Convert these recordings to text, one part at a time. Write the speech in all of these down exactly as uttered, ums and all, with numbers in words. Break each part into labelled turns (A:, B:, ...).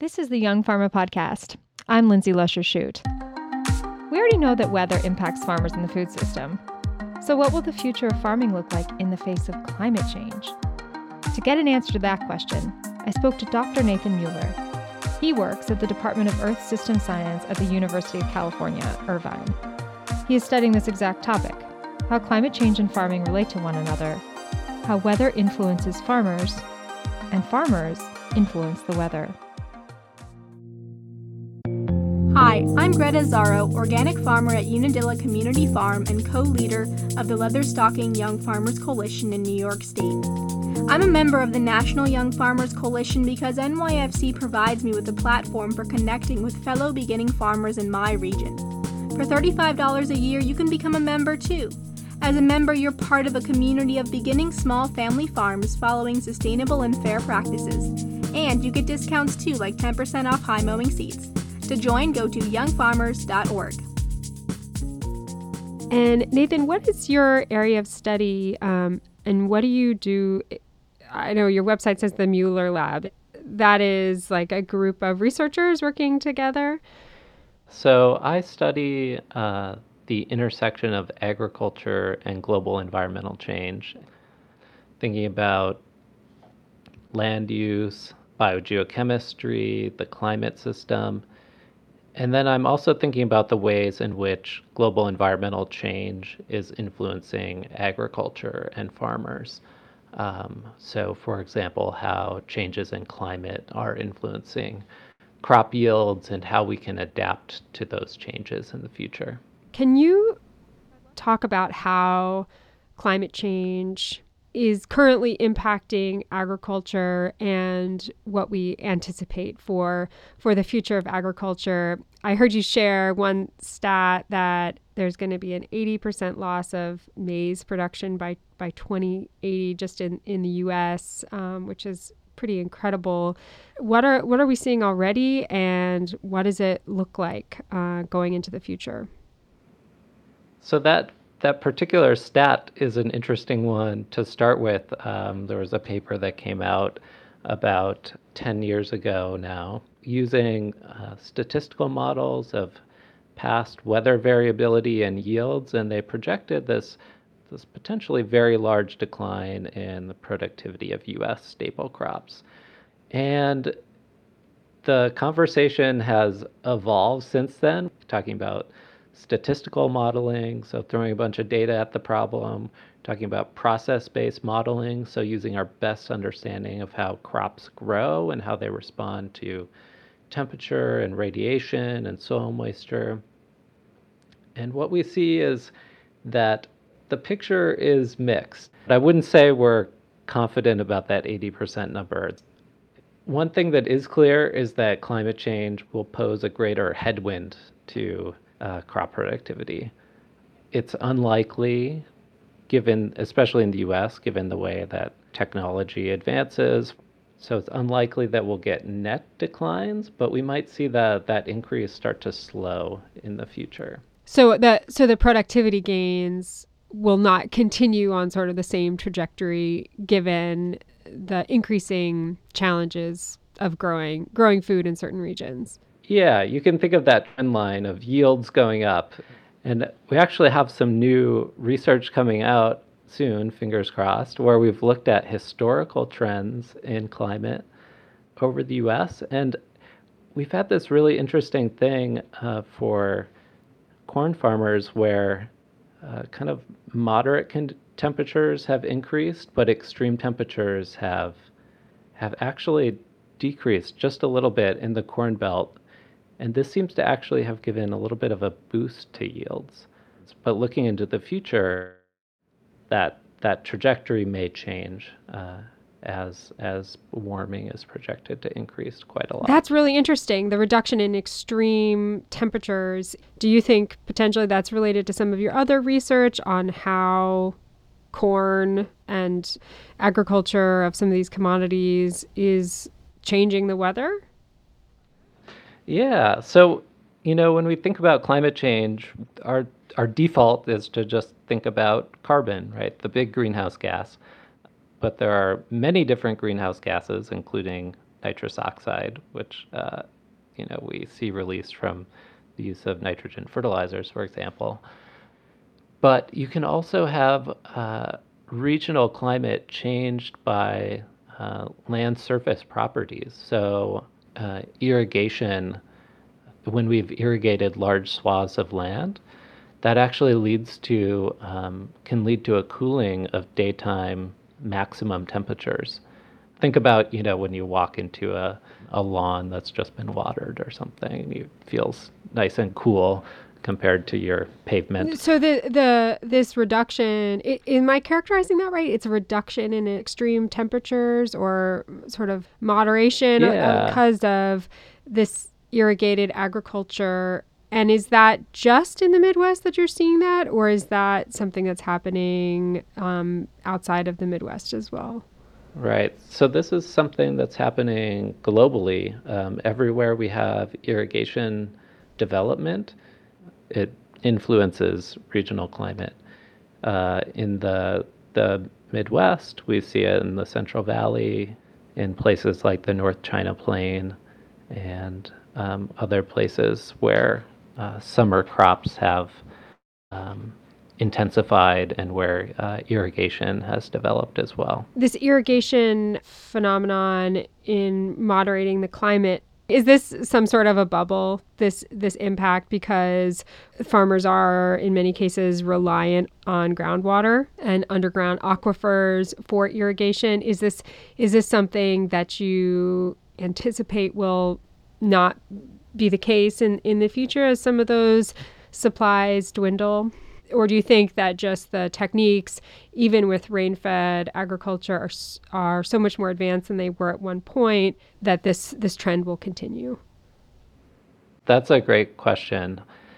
A: This is the Young Farmer Podcast. I'm Lindsay Lusher-Shute. We already know that weather impacts farmers in the food system. So what will the future of farming look like in the face of climate change? To get an answer to that question, I spoke to Doctor Nathan Mueller. He works at the Department of Earth System Science at the University of California, Irvine. He is studying this exact topic, how climate change and farming relate to one another, how weather influences farmers, and farmers influence the weather.
B: Hi, I'm Greta Zaro, organic farmer at Unadilla Community Farm and co-leader of the Leatherstocking Young Farmers Coalition in New York State. I'm a member of the National Young Farmers Coalition because N Y F C provides me with a platform for connecting with fellow beginning farmers in my region. For thirty-five dollars a year, you can become a member too. As a member, you're part of a community of beginning small family farms following sustainable and fair practices. And you get discounts too, like ten percent off high mowing seeds. To join, go to young farmers dot org.
A: And Nathan, what is your area of study, um, and what do you do? I know your website says the Mueller Lab. That is like a group of researchers working together?
C: So I study uh, the intersection of agriculture and global environmental change, thinking about land use, biogeochemistry, the climate system. And then I'm also thinking about the ways in which global environmental change is influencing agriculture and farmers. Um, so, for example, how changes in climate are influencing crop yields and how we can adapt to those changes in the future.
A: Can you talk about how climate change is currently impacting agriculture and what we anticipate for for the future of agriculture? I heard you share one stat that there's going to be an eighty percent loss of maize production by, by twenty eighty just in, in the U S, um, which is pretty incredible. What are what are we seeing already, and what does it look like uh, going into the future?
C: So that That particular stat is an interesting one to start with. Um, there was a paper that came out about ten years ago now using uh, statistical models of past weather variability and yields, and they projected this, this potentially very large decline in the productivity of U S staple crops. And the conversation has evolved since then, talking about statistical modeling, so throwing a bunch of data at the problem, talking about process-based modeling, so using our best understanding of how crops grow and how they respond to temperature and radiation and soil moisture. And what we see is that the picture is mixed. I wouldn't say we're confident about that eighty percent number. One thing that is clear is that climate change will pose a greater headwind to Uh, crop productivity. It's unlikely, given, especially in the U S, given the way that technology advances. So it's unlikely that we'll get net declines, but we might see that that increase start to slow in the future.
A: So the so the productivity gains will not continue on sort of the same trajectory given the increasing challenges of growing growing food in certain regions.
C: Yeah, you can think of that trend line of yields going up. And we actually have some new research coming out soon, fingers crossed, where we've looked at historical trends in climate over the U S. And we've had this really interesting thing uh, for corn farmers where uh, kind of moderate con- temperatures have increased, but extreme temperatures have have actually decreased just a little bit in the Corn Belt. And this seems to actually have given a little bit of a boost to yields. But looking into the future, that that trajectory may change uh, as as warming is projected to increase quite a lot.
A: That's really interesting, the reduction in extreme temperatures. Do you think potentially that's related to some of your other research on how corn and agriculture of some of these commodities is changing the weather?
C: Yeah. So, you know, when we think about climate change, our our default is to just think about carbon, right? The big greenhouse gas. But there are many different greenhouse gases, including nitrous oxide, which uh, you know we see released from the use of nitrogen fertilizers, for example. But you can also have uh, regional climate changed by uh, land surface properties. So uh, irrigation, when we've irrigated large swaths of land, that actually leads to, um, can lead to a cooling of daytime maximum temperatures. Think about, you know, when you walk into a, a lawn that's just been watered or something, it feels nice and cool compared to your pavement.
A: So the the this reduction, I am I characterizing that right? It's a reduction in extreme temperatures or sort of moderation
C: Yeah.
A: because of this irrigated agriculture. And is that just in the Midwest that you're seeing that, or is that something that's happening um, outside of the Midwest as well?
C: Right. So this is something that's happening globally. Um, everywhere we have irrigation development, it influences regional climate. Uh, in the the Midwest, we see it in the Central Valley, in places like the North China Plain, and um, other places where uh, summer crops have um, intensified and where uh, irrigation has developed as well.
A: This irrigation phenomenon in moderating the climate, is this some sort of a bubble, this this impact, because farmers are in many cases reliant on groundwater and underground aquifers for irrigation? Is this is this something that you anticipate will not be the case in, in the future as some of those supplies dwindle? Or do you think that just the techniques, even with rain-fed agriculture, are, are so much more advanced than they were at one point that this, this trend will continue?
C: That's a great question.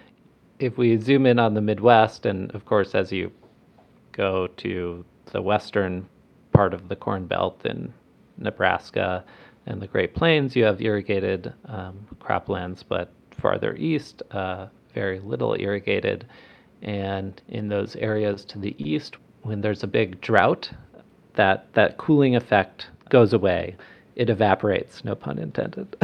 C: If we zoom in on the Midwest, and of course, as you go to the western part of the Corn Belt in Nebraska and the Great Plains, you have irrigated um, croplands, but farther east, uh, very little irrigated. And in those areas to the east, when there's a big drought, that, that cooling effect goes away. It evaporates, no pun intended.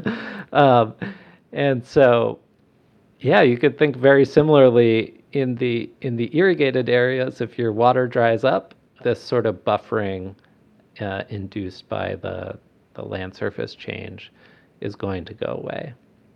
C: um, and so, yeah, you could think very similarly in the in the irrigated areas. If your water dries up, this sort of buffering uh, induced by the the land surface change is going to go away.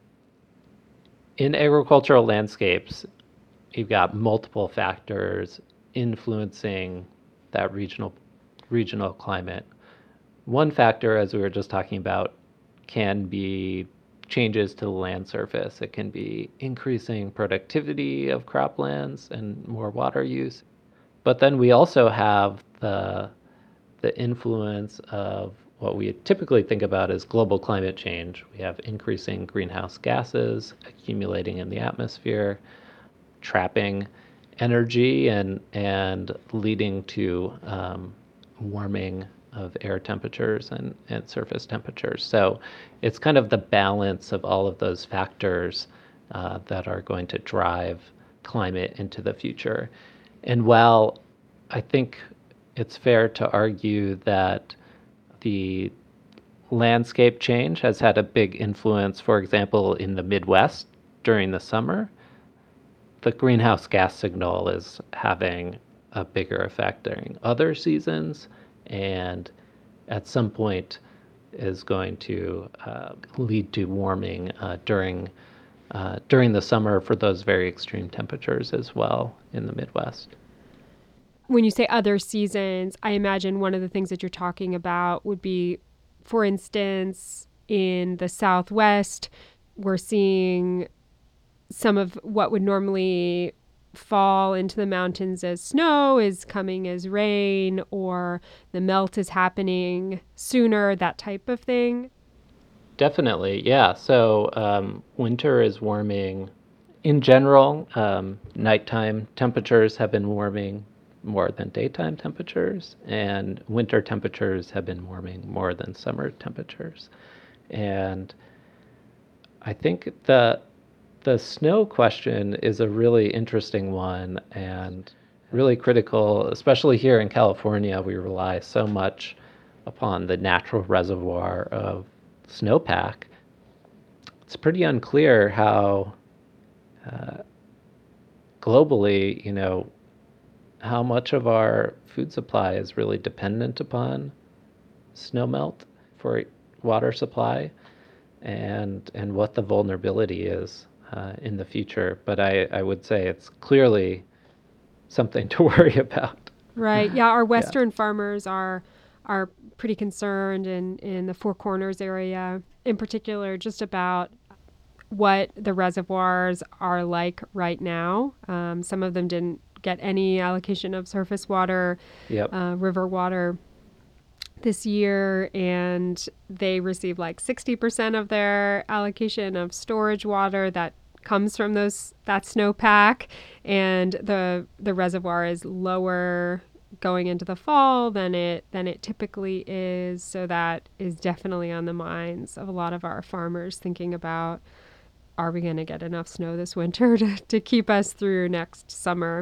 C: In agricultural landscapes, you've got multiple factors influencing that regional regional climate. One factor, as we were just talking about, can be changes to the land surface. It can be increasing productivity of croplands and more water use. But then we also have the the influence of what we typically think about as global climate change. We have increasing greenhouse gases accumulating in the atmosphere, trapping energy and and leading to um, warming of air temperatures and, and surface temperatures. So it's kind of the balance of all of those factors uh, that are going to drive climate into the future. And while I think it's fair to argue that the landscape change has had a big influence, for example, in the Midwest during the summer, the greenhouse gas signal is having a bigger effect during other seasons, and at some point is going to uh, lead to warming uh, during uh, during the summer for those very extreme temperatures as well in the Midwest.
A: When you say other seasons, I imagine one of the things that you're talking about would be, for instance, in the Southwest, we're seeing some of what would normally fall into the mountains as snow is coming as rain, or the melt is happening sooner, that type of thing.
C: Definitely, yeah. So um, winter is warming. In general, um, nighttime temperatures have been warming more than daytime temperatures, and winter temperatures have been warming more than summer temperatures. And I think the the snow question is a really interesting one and really critical, especially here in California. We rely so much upon the natural reservoir of snowpack, it's pretty unclear how uh, globally, you know, how much of our food supply is really dependent upon snowmelt for water supply, and and what the vulnerability is uh, in the future. But I, I would say it's clearly something to worry about.
A: Right. Yeah, our western yeah. farmers are are pretty concerned in, in the Four Corners area, in particular, just about what the reservoirs are like right now. Um, some of them didn't get any allocation of surface water,
C: yep.
A: uh, river water this year, and they receive like sixty percent of their allocation of storage water that comes from those that snowpack, and the the reservoir is lower going into the fall than it than it typically is. So that is definitely on the minds of a lot of our farmers, thinking about, are we going to get enough snow this winter to, to keep us through next summer?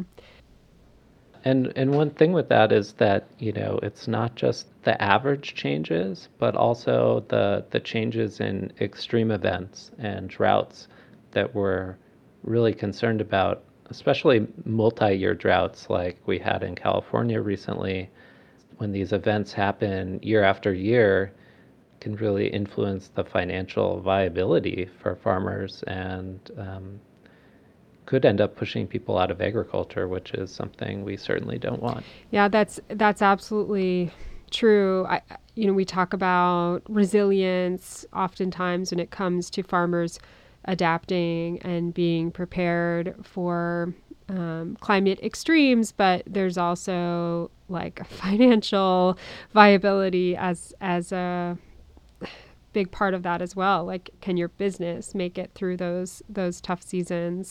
C: And and one thing with that is that, you know, it's not just the average changes, but also the the changes in extreme events and droughts that we're really concerned about, especially multi-year droughts like we had in California recently. When these events happen year after year, can really influence the financial viability for farmers, and um, could end up pushing people out of agriculture, which is something we certainly don't want.
A: Yeah, that's that's absolutely true. I, you know, we talk about resilience oftentimes when it comes to farmers adapting and being prepared for um, climate extremes, but there's also like a financial viability as as a big part of that as well. Like, can your business make it through those those tough seasons?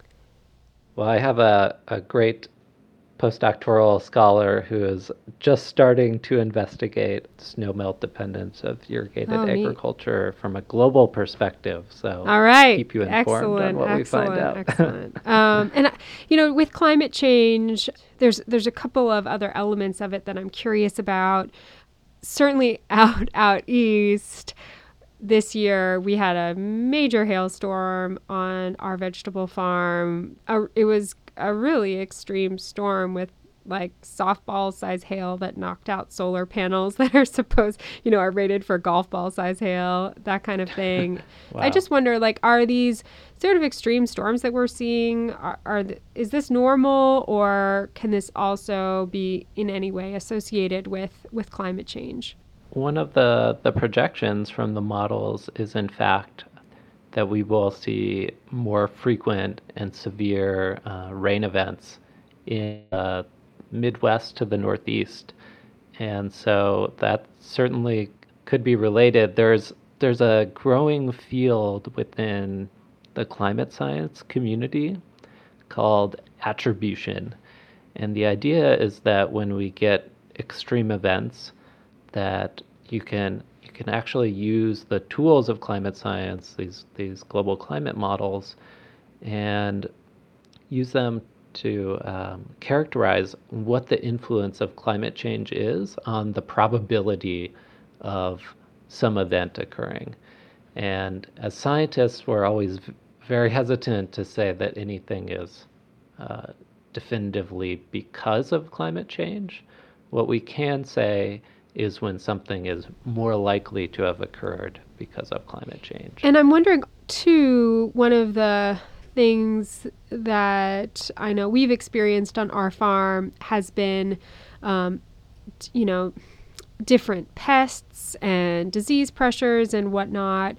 C: Well, I have a, a great postdoctoral scholar who is just starting to investigate snowmelt dependence of irrigated
A: oh,
C: agriculture from a global perspective. So
A: all right,
C: keep you informed
A: excellent,
C: on what
A: excellent,
C: we find out.
A: Excellent. um, and you know, with climate change, there's there's a couple of other elements of it that I'm curious about. Certainly out out east, this year we had a major hailstorm on our vegetable farm. Uh, it was a really extreme storm with like softball size hail that knocked out solar panels that are supposed, you know, are rated for golf ball size hail, that kind of thing.
C: Wow.
A: I just wonder, like, are these sort of extreme storms that we're seeing, are, are th- is this normal, or can this also be in any way associated with, with climate change?
C: One of the, the projections from the models is, in fact, that we will see more frequent and severe uh, rain events in the uh, Midwest to the Northeast. And so that certainly could be related. There's there's a growing field within the climate science community called attribution. And the idea is that when we get extreme events, that you can you can actually use the tools of climate science, these these global climate models, and use them to um, characterize what the influence of climate change is on the probability of some event occurring. And as scientists, we're always v- very hesitant to say that anything is uh, definitively because of climate change. What we can say is when something is more likely to have occurred because of climate change.
A: And I'm wondering, too, one of the things that I know we've experienced on our farm has been, um, t- you know, different pests and disease pressures and whatnot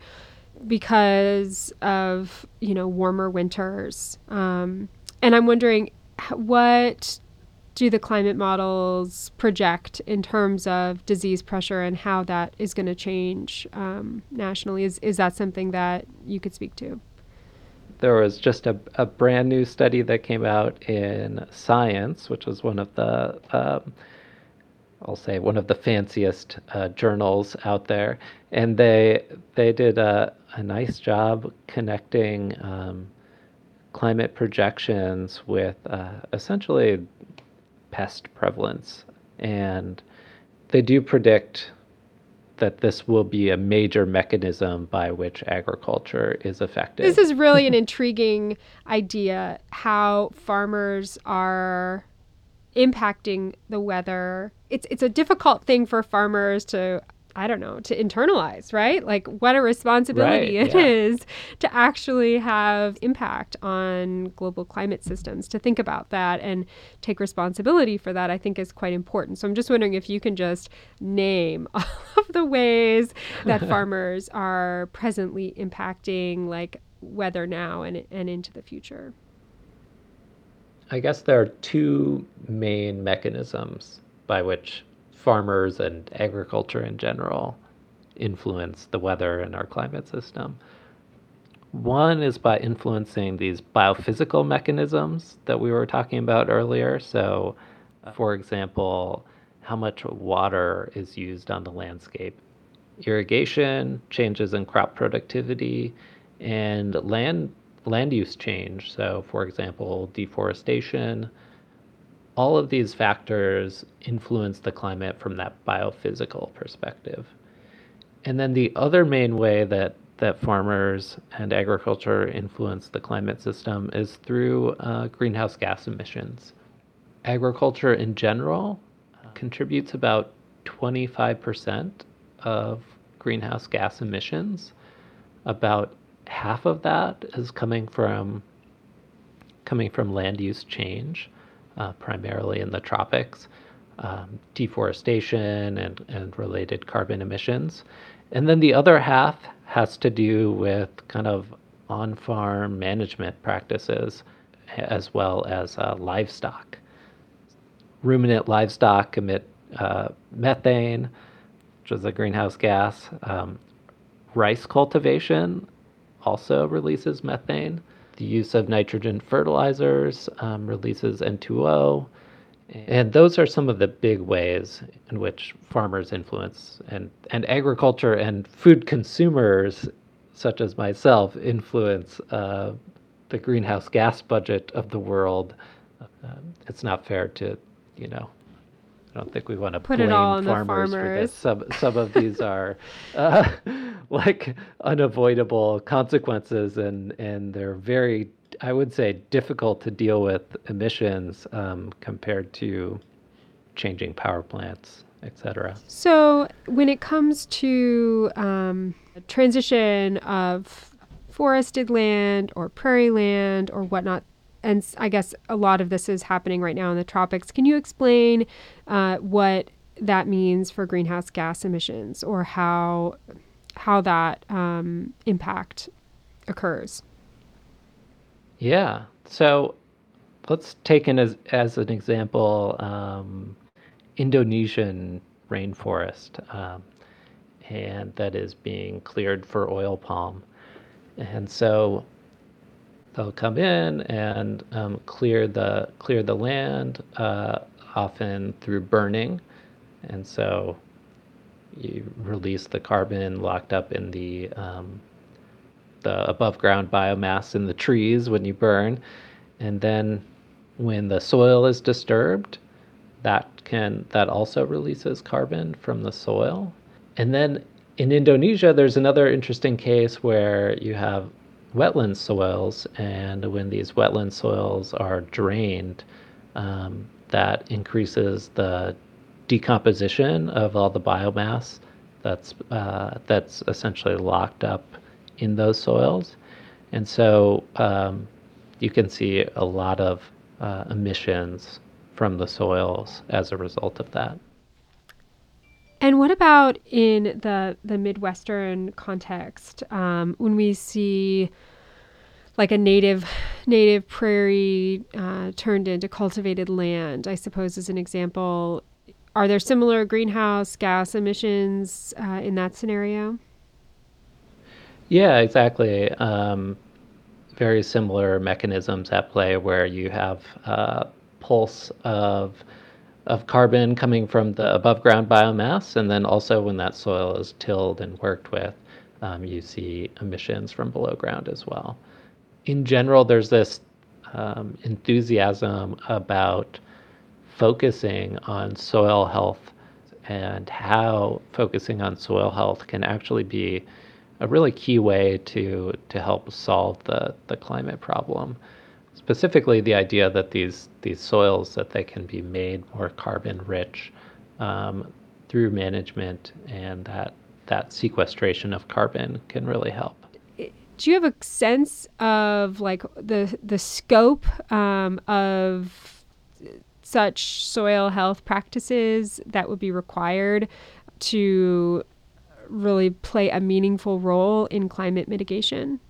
A: because of, you know, warmer winters. Um, and I'm wondering, what do the climate models project in terms of disease pressure and how that is going to change um, nationally? Is is that something that you could speak to?
C: There was just a, a brand new study that came out in Science, which was one of the, um, I'll say, one of the fanciest uh, journals out there. And they they did a, a nice job connecting um, climate projections with uh, essentially pest prevalence. And they do predict that this will be a major mechanism by which agriculture is affected.
A: This is really an intriguing idea, how farmers are impacting the weather. It's it's a difficult thing for farmers to, I don't know, to internalize, right? Like what a responsibility
C: Right,
A: it
C: yeah.
A: is to actually have impact on global climate systems. To think about that and take responsibility for that, I think is quite important. So I'm just wondering if you can just name all of the ways that farmers are presently impacting like weather now and, and into the future.
C: I guess there are two main mechanisms by which farmers and agriculture in general influence the weather in our climate system. One is by influencing these biophysical mechanisms that we were talking about earlier. So, for example, how much water is used on the landscape. Irrigation, changes in crop productivity, and land land use change. So, for example, deforestation. All of these factors influence the climate from that biophysical perspective. And then the other main way that, that farmers and agriculture influence the climate system is through uh, greenhouse gas emissions. Agriculture in general contributes about twenty-five percent of greenhouse gas emissions. About half of that is coming from coming from land use change, uh, primarily in the tropics, um, deforestation and, and related carbon emissions. And then the other half has to do with kind of on-farm management practices as well as uh, livestock. Ruminant livestock emit uh, methane, which is a greenhouse gas. Um, rice cultivation also releases methane. The use of nitrogen fertilizers um, releases N two O. And those are some of the big ways in which farmers influence, and, and agriculture and food consumers, such as myself, influence uh, the greenhouse gas budget of the world. Um, it's not fair to, you know, I don't think we want to
A: Put
C: blame
A: it all on the
C: farmers, for
A: farmers.
C: this. Some some of these are uh, like unavoidable consequences, and and they're very, I would say, difficult to deal with emissions um, compared to changing power plants, et cetera.
A: So when it comes to um, transition of forested land or prairie land or whatnot, and s- I guess a lot of this is happening right now in the tropics. Can you explain uh, what that means for greenhouse gas emissions, or how how that um, impact occurs?
C: Yeah. So let's take in as as an example um, Indonesian rainforest, um, and that is being cleared for oil palm. And so they'll come in and um, clear the clear the land, uh, often through burning, and so you release the carbon locked up in the um, the above ground biomass in the trees when you burn, and then when the soil is disturbed, that can that also releases carbon from the soil. And then in Indonesia, there's another interesting case where you have wetland soils, and when these wetland soils are drained, um, that increases the decomposition of all the biomass that's uh, that's essentially locked up in those soils. And so um, you can see a lot of uh, emissions from the soils as a result of that.
A: And what about in the the Midwestern context, um, when we see like a native native prairie uh, turned into cultivated land, I suppose, as an example, are there similar greenhouse gas emissions uh, in that scenario?
C: Yeah, exactly. Um, very similar mechanisms at play where you have uh, pulse of of carbon coming from the above ground biomass, and then also when that soil is tilled and worked with, um, you see emissions from below ground as well. In general, there's this um, enthusiasm about focusing on soil health and how focusing on soil health can actually be a really key way to to help solve the, the climate problem. Specifically, the idea that these these soils that they can be made more carbon rich um, through management, and that that sequestration of carbon can really help.
A: Do you have a sense of like the the scope um, of such soil health practices that would be required to really play a meaningful role in climate mitigation?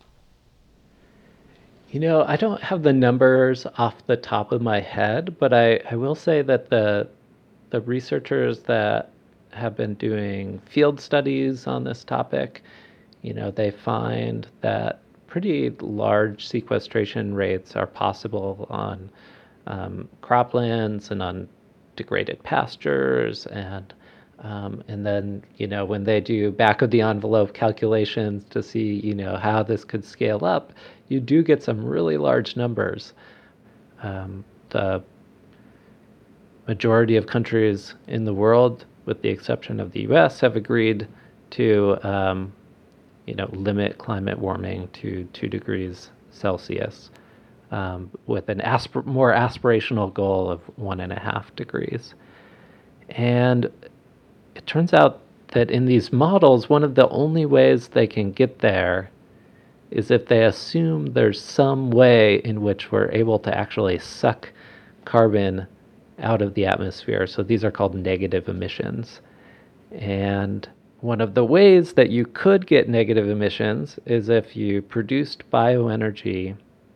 C: You know, I don't have the numbers off the top of my head, but I, I will say that the the researchers that have been doing field studies on this topic, you know, they find that pretty large sequestration rates are possible on um, croplands and on degraded pastures, and um, and then, you know, when they do back of the envelope calculations to see, you know, how this could scale up, you do get some really large numbers. Um, the majority of countries in the world, with the exception of the U S, have agreed to, um, you know, limit climate warming to two degrees Celsius, um, with an asp- more aspirational goal of one and a half degrees. And it turns out that in these models, one of the only ways they can get there is if they assume there's some way in which we're able to actually suck carbon out of the atmosphere. So these are called negative emissions. And one of the ways that you could get negative emissions is if you produced bioenergy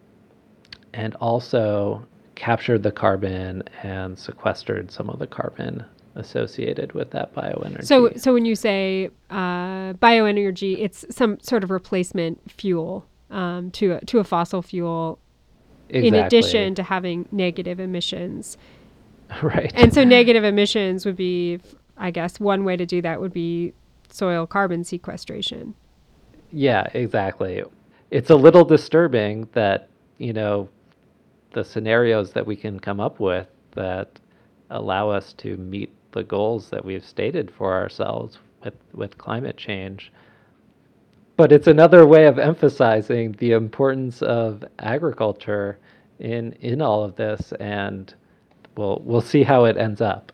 C: and also captured the carbon and sequestered some of the carbon associated with that bioenergy.
A: So, so when you say uh, bioenergy, it's some sort of replacement fuel um, to a, to a fossil fuel,
C: exactly.
A: In addition to having negative emissions.
C: Right.
A: And so, negative emissions would be, I guess, one way to do that would be soil carbon sequestration.
C: Yeah, exactly. It's a little disturbing that, you know, the scenarios that we can come up with that allow us to meet the goals that we've stated for ourselves with, with climate change. But it's another way of emphasizing the importance of agriculture in in all of this, and we'll we'll see how it ends up.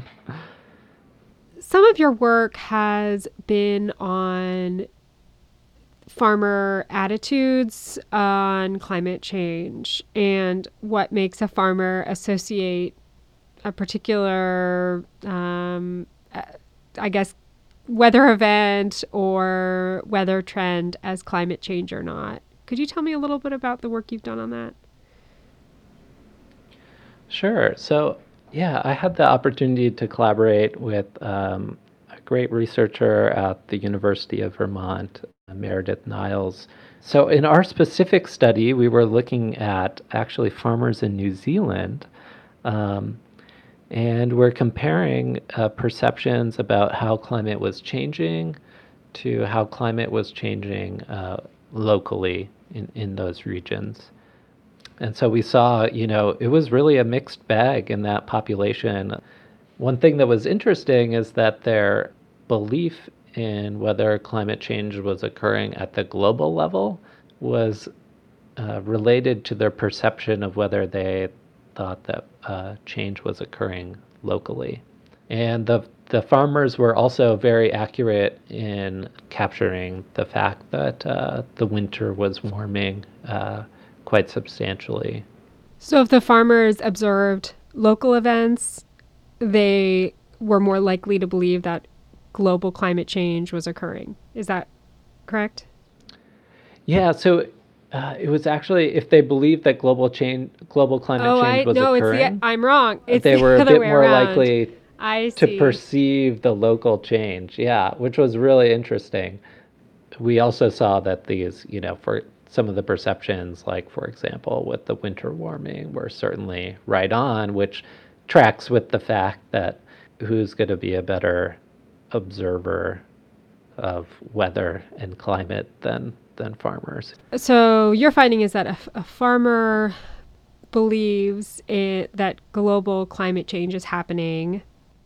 A: Some of your work has been on farmer attitudes on climate change and what makes a farmer associate a particular, um, I guess, weather event or weather trend as climate change or not. Could you tell me a little bit about the work you've done on that?
C: Sure. So, yeah, I had the opportunity to collaborate with um, a great researcher at the University of Vermont, Meredith Niles. So in our specific study, we were looking at actually farmers in New Zealand, um, and we're comparing uh, perceptions about how climate was changing to how climate was changing uh, locally in, in those regions. And so we saw, you know, it was really a mixed bag in that population. One thing that was interesting is that their belief in whether climate change was occurring at the global level was uh, related to their perception of whether they thought that uh, change was occurring locally. And the the farmers were also very accurate in capturing the fact that uh, the winter was warming uh, quite substantially.
A: So if the farmers observed local events, they were more likely to believe that global climate change was occurring. Is that correct?
C: Yeah, so uh, it was actually, if they believed that global change, global climate
A: oh,
C: change
A: I,
C: was
A: no,
C: occurring,
A: it's the, I'm wrong. It's
C: they
A: the
C: were a
A: other
C: bit
A: way
C: more
A: around.
C: likely
A: I
C: to
A: see.
C: perceive the local change. Yeah, which was really interesting. We also saw that these, you know, for some of the perceptions, like, for example, with the winter warming, were certainly right on, which tracks with the fact that who's going to be a better observer of weather and climate than than farmers.
A: So your finding is that a, a farmer believes it, that global climate change is happening.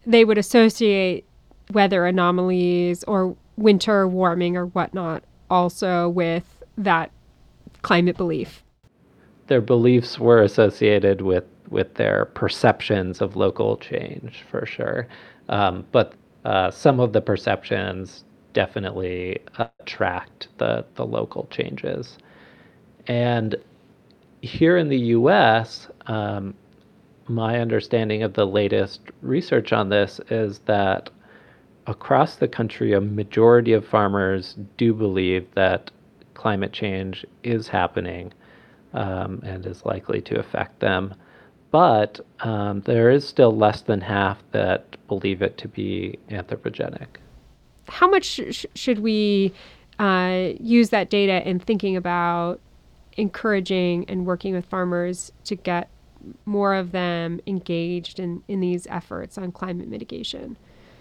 A: they would associate weather anomalies or winter warming or whatnot also with that climate belief.
C: Their beliefs were associated with, with their perceptions of local change, for sure. Um, but uh, some of the perceptions definitely uh, tracked the, the local changes. And here in the U S, um, my understanding of the latest research on this is that across the country, a majority of farmers do believe that climate change is happening um, and is likely to affect them. But um, there is still less than half that believe it to be anthropogenic.
A: How much sh- should we uh, use that data in thinking about encouraging and working with farmers to get more of them engaged in, in these efforts on climate mitigation?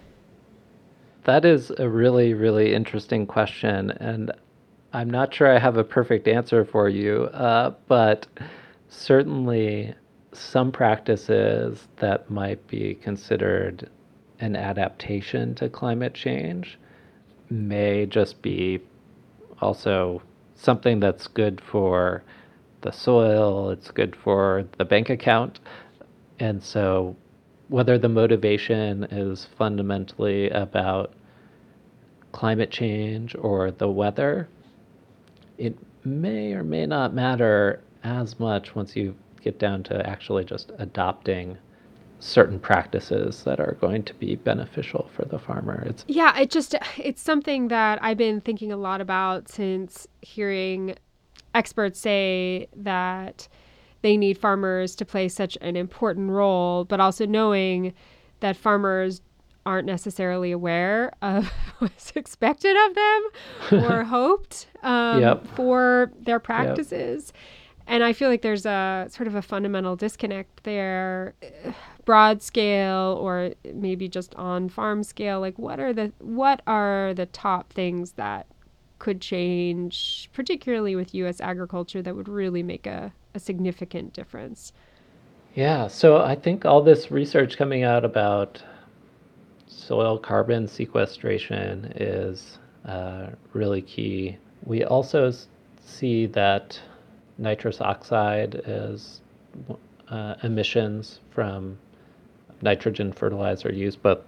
C: That is a really, really interesting question. And I'm not sure I have a perfect answer for you, uh, but certainly some practices that might be considered an adaptation to climate change may just be also something that's good for the soil, it's good for the bank account. And so whether the motivation is fundamentally about climate change or the weather, it may or may not matter as much once you get down to actually just adopting certain practices that are going to be beneficial for the farmer. It's
A: yeah, it just it's something that I've been thinking a lot about since hearing experts say that they need farmers to play such an important role, but also knowing that farmers aren't necessarily aware of what's expected of them or hoped um,
C: Yep.
A: for their practices. Yep. And I feel like there's a sort of a fundamental disconnect there, broad scale or maybe just on farm scale. Like what are the what are the top things that could change, particularly with U S agriculture, that would really make a, a significant difference?
C: Yeah, so I think all this research coming out about soil carbon sequestration is uh, really key. We also s- see that nitrous oxide is uh, emissions from nitrogen fertilizer use, both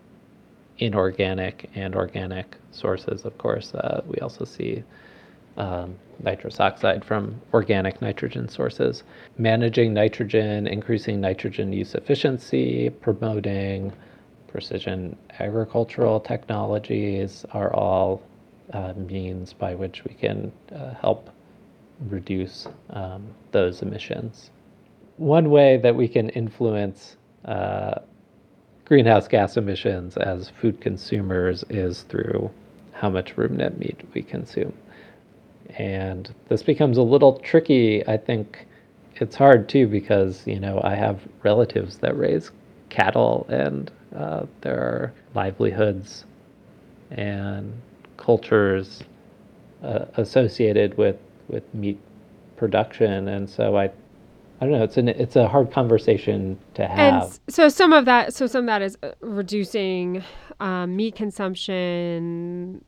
C: inorganic and organic sources, of course. Uh, we also see um, nitrous oxide from organic nitrogen sources. Managing nitrogen, increasing nitrogen use efficiency, promoting precision agricultural technologies are all uh, means by which we can uh, help reduce um, those emissions. One way that we can influence uh, greenhouse gas emissions as food consumers is through how much ruminant meat we consume. And this becomes a little tricky. I think it's hard too because, you know, I have relatives that raise cattle and uh, there are livelihoods and cultures uh, associated with, with meat production. And so I, I don't know, it's an, it's a hard conversation to have.
A: And so some of that, so some of that is reducing um, meat consumption,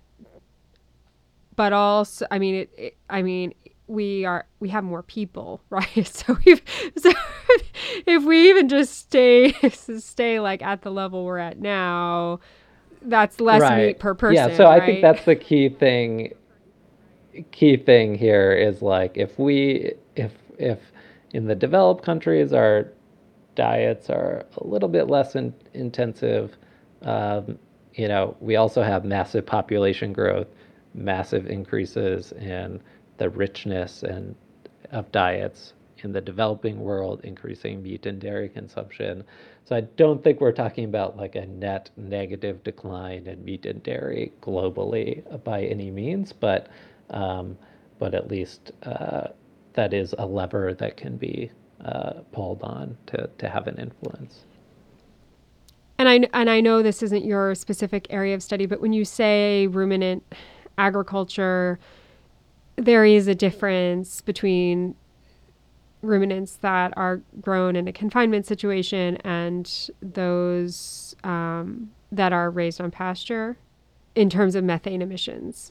A: but also, I mean, it, it, I mean, we are, we have more people, right? So if, so if we even just stay, stay like at the level we're at now, that's less
C: right.
A: meat per person.
C: Yeah. So
A: right?
C: I think that's the key thing. Key thing here is like, if we, if, if in the developed countries, our diets are a little bit less in, intensive, um, you know, we also have massive population growth, massive increases in the richness and of diets in the developing world, increasing meat and dairy consumption. So I don't think we're talking about like a net negative decline in meat and dairy globally by any means, but um, but at least uh, that is a lever that can be uh, pulled on to, to have an influence.
A: And I and I know this isn't your specific area of study, but when you say ruminant agriculture, there is a difference between ruminants that are grown in a confinement situation and those um, that are raised on pasture in terms of methane emissions?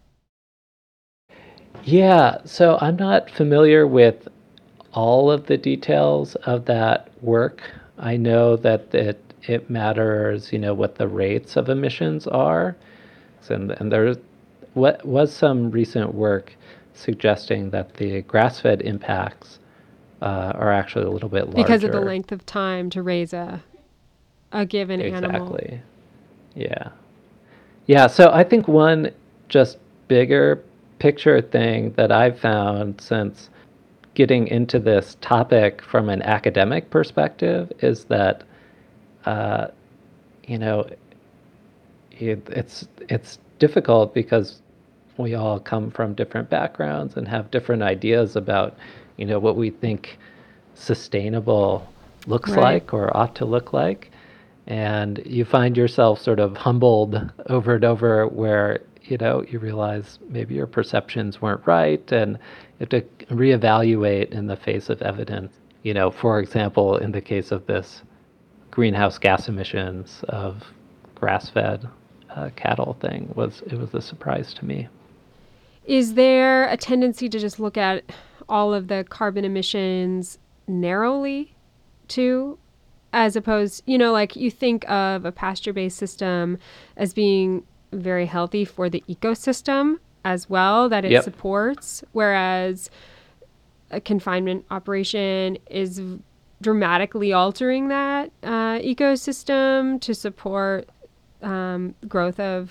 C: Yeah, so I'm not familiar with all of the details of that work. I know that it it matters, you know, what the rates of emissions are, and and there what was some recent work suggesting that the grass-fed impacts uh, are actually a little bit larger
A: because of the length of time to raise a a given animal.
C: Exactly. Yeah. Yeah, so I think one just bigger picture thing that I've found since getting into this topic from an academic perspective is that, uh, you know, it, it's it's difficult because we all come from different backgrounds and have different ideas about, you know, what we think sustainable looks
A: Right.
C: like or ought to look like. And you find yourself sort of humbled over and over where, you know, you realize maybe your perceptions weren't right and you have to reevaluate in the face of evidence. You know, for example, in the case of this greenhouse gas emissions of grass-fed uh, cattle thing, was it was a surprise to me.
A: Is there a tendency to just look at all of the carbon emissions narrowly too? As opposed, you know, like you think of a pasture-based system as being very healthy for the ecosystem as well that it
C: Yep.
A: supports, whereas a confinement operation is dramatically altering that uh, ecosystem to support um, growth of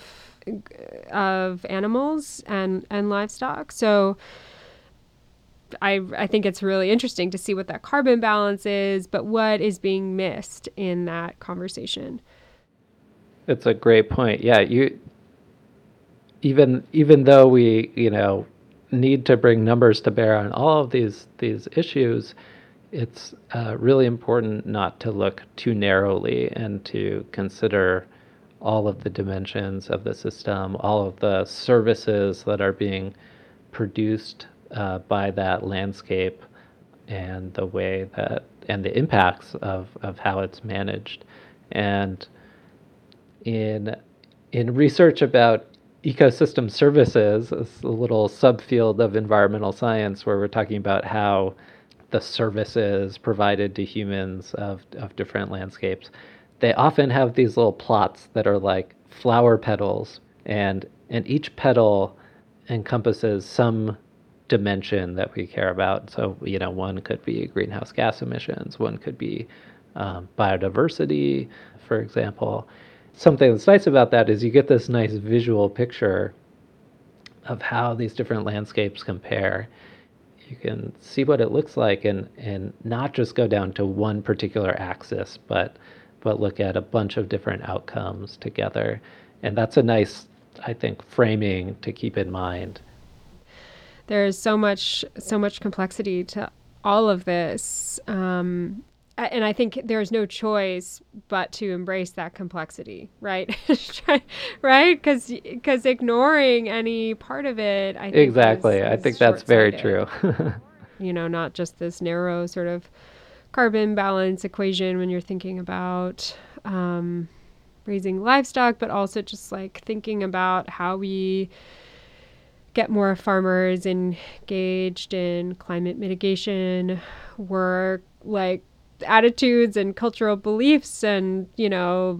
A: of animals and, and livestock. So I I think it's really interesting to see what that carbon balance is, but what is being missed in that conversation.
C: It's a great point. Yeah, you even even though we, you know, need to bring numbers to bear on all of these these issues, it's uh, really important not to look too narrowly and to consider all of the dimensions of the system, all of the services that are being produced uh, by that landscape, and the way that and the impacts of, of how it's managed. And in in research about ecosystem services, it's a little subfield of environmental science where we're talking about how the services provided to humans of, of different landscapes, they often have these little plots that are like flower petals, and and each petal encompasses some dimension that we care about. So, you know, one could be greenhouse gas emissions, one could be um, biodiversity, for example. Something that's nice about that is you get this nice visual picture of how these different landscapes compare. You can see what it looks like and, and not just go down to one particular axis, but but look at a bunch of different outcomes together. And that's a nice, I think, framing to keep in mind.
A: There's so much so much complexity to all of this. Um, and I think there's no choice but to embrace that complexity, right? Right? Because because ignoring any part of it, I think
C: Exactly.
A: is,
C: I
A: is
C: think that's very true.
A: short-sighted. You know, not just this narrow sort of carbon balance equation when you're thinking about um, raising livestock, but also just like thinking about how we get more farmers engaged in climate mitigation work, like attitudes and cultural beliefs and, you know,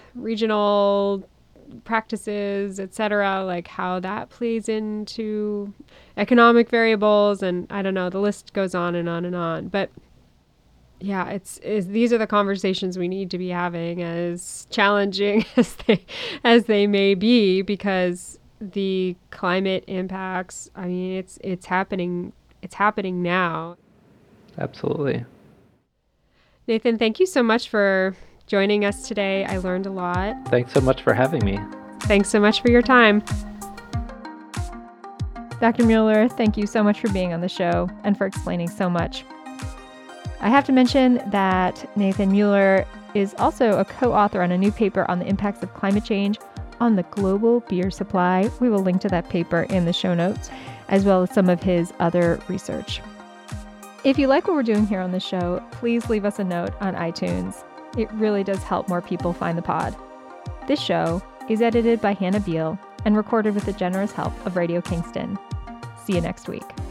A: regional practices, et cetera, like how that plays into economic variables. And I don't know, the list goes on and on and on. But yeah, it's, it's these are the conversations we need to be having, as challenging as they as they may be, because the climate impacts, I mean, it's it's happening it's happening now.
C: Absolutely.
A: Nathan, thank you so much for joining us today. I learned a lot.
C: Thanks so much for having me.
A: Thanks so much for your time.
D: Doctor Mueller, thank you so much for being on the show and for explaining so much. I have to mention that Nathan Mueller is also a co-author on a new paper on the impacts of climate change on the global beer supply. We will link to that paper in the show notes, as well as some of his other research. If you like what we're doing here on the show, please leave us a note on iTunes. It really does help more people find the pod. This show is edited by Hannah Beal and recorded with the generous help of Radio Kingston. See you next week.